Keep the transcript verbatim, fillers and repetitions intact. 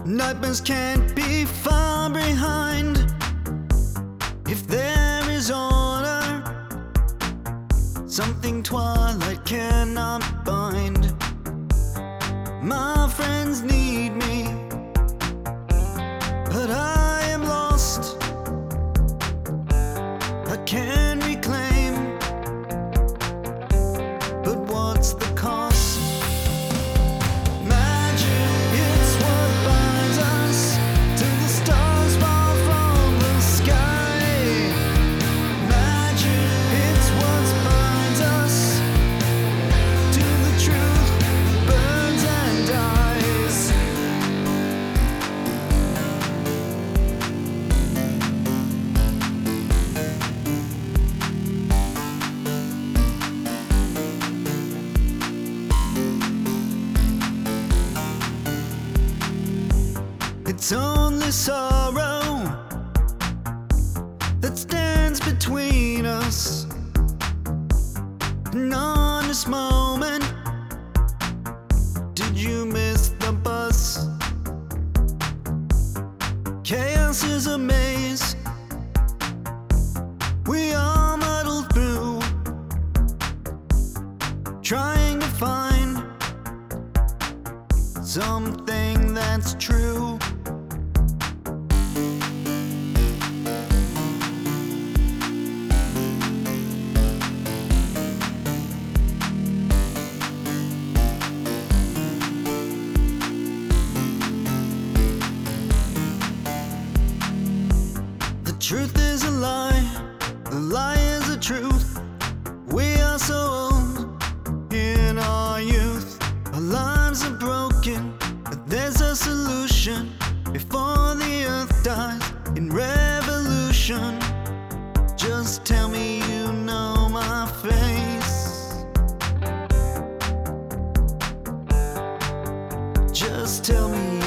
Nightmares can't be far behind if there is order, something twilight cannot bind. My friends need me, but I am lost. I can reclaim, but what's the cost? Magic, it's what binds us till the stars fall from the sky. Magic, it's what binds us till the truth burns and dies. It's only sorrow that stands between us. An honest moment. Did you miss the bus? Chaos is a maze we all muddle through, trying to find something that's true. The truth is a lie, the lie is a truth. We are so old in our youth. Our lives are broken, but there's a solution before the earth dies in revolution. Just tell me you know my face. Just tell me